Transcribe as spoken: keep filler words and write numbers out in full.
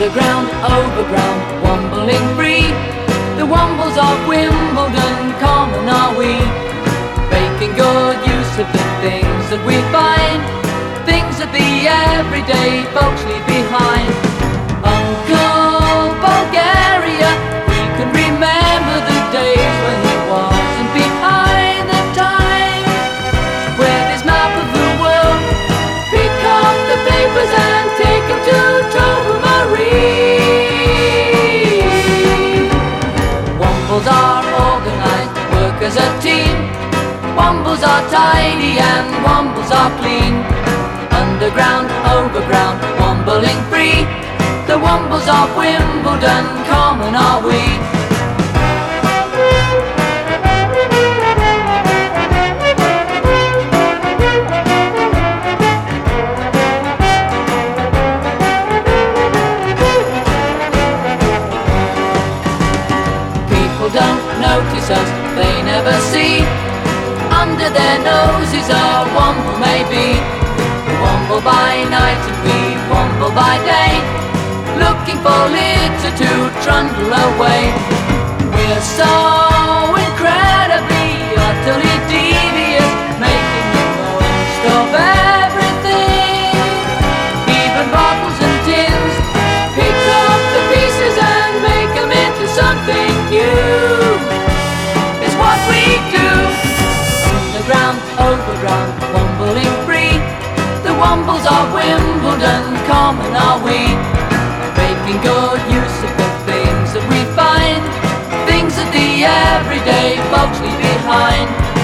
Underground, overground, wombling free. The wombles of Wimbledon, common are we, making good use of the things that we find, things that the everyday folks leave behind. Uncle Bulgaria, we can remember the days when he wasn't behind the times. With his map of the world, pick up the papers and take him to Tobermory. Wombles are organised, work as a team. Wombles are tidy and wombles are clean. Underground, overground, wombling free. The wombles of Wimbledon, common are we. People don't notice us, they never see. Under their noses a womble may be. Womble by night and we womble by day, looking for litter to trundle away. We're so incredibly, utterly devious, making the most of everything. Even bottles and tins, pick up the pieces and make them into something new. It's what we do. Underground, overground, wombling free. The wombles of Wimbledon, common are we, making good use of the things that we find, things that the everyday folks leave behind.